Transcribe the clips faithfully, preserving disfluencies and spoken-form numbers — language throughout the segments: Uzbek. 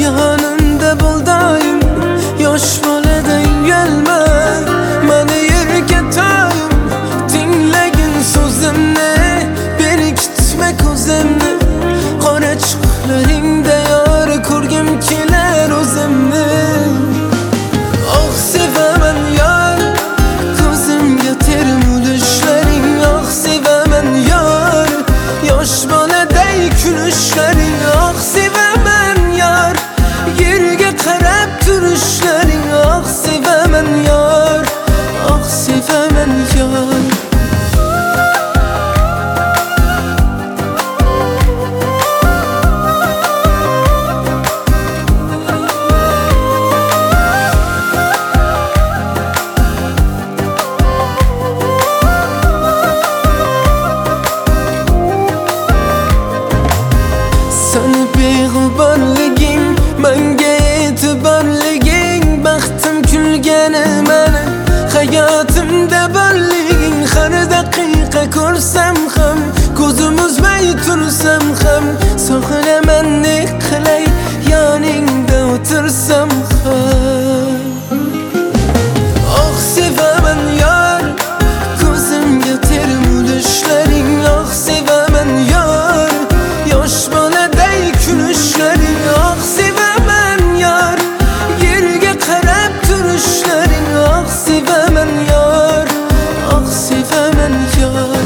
yanımda bo'ldayım, yosh boladay uyalma, meni yerga tayim, tinglagin so'zimni, berkitma ko'zimni, qora chiqlaringda yor ko'rgim kelar o'zimni. Oh sevaman yor, ko'zimga termulishlaring, oh sevaman yor, yosh boladay kulishlaring, oh sevaman yor, yerga qarab turishlaring, oh sevaman yor, oh sevaman yor. Seni beg'uborliging, menga e'tiborliging, baxtim kulgani meni, hayotimda borliging, har daqiqa ko'rsam ham, ko'zim uzmay tursam ham, sog'inaman ne qilay, yoningda o'tirsam ham. Oh sevaman yor, ko'zimga termulishlaring, oh sevaman yor, yosh boladay kulishlaring, oh sevaman yor, yerga qarab turishlaring, oh sevaman yor, oh sevaman yor.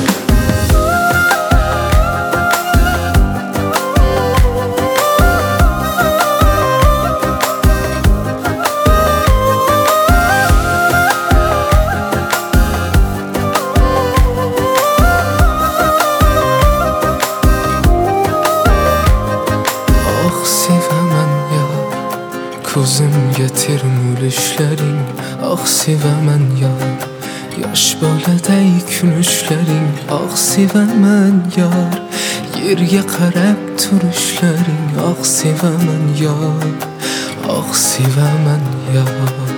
Sevaman yor, ko'zimga termulishlaring, oh sevaman yor, yosh boladay kulishlaring, oh sevaman yor, yerga qarab turishlaring, oh sevaman yor, oh sevaman yor.